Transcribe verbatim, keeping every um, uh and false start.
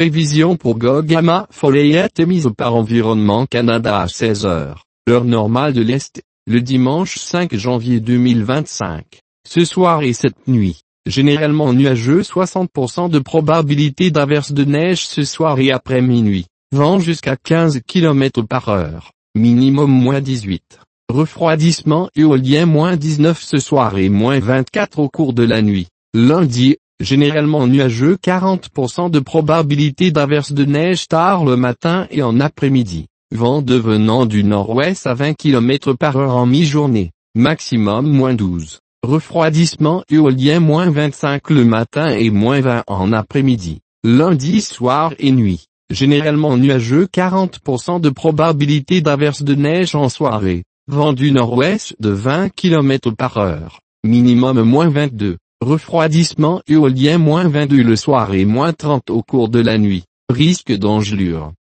Prévision pour Gogama Follett émise par Environnement Canada à seize heures, heure normale de l'Est, le dimanche cinq janvier deux mille vingt-cinq. Ce soir et cette nuit, généralement nuageux, soixante pour cent de probabilité d'averse de neige ce soir et après minuit. Vent jusqu'à quinze kilomètres par heure, minimum moins dix-huit. Refroidissement éolien moins dix-neuf ce soir et moins vingt-quatre au cours de la nuit. Lundi, généralement nuageux, quarante pour cent de probabilité d'averse de neige tard le matin et en après-midi. Vent devenant du nord-ouest à vingt kilomètres par heure en mi-journée. Maximum moins douze. Refroidissement éolien moins vingt-cinq le matin et moins vingt en après-midi. Lundi soir et nuit. Généralement nuageux, quarante pour cent de probabilité d'averse de neige en soirée. Vent du nord-ouest de vingt kilomètres par heure. Minimum moins vingt-deux. Refroidissement éolien moins vingt-deux le soir et moins trente au cours de la nuit. Risque d'engelure.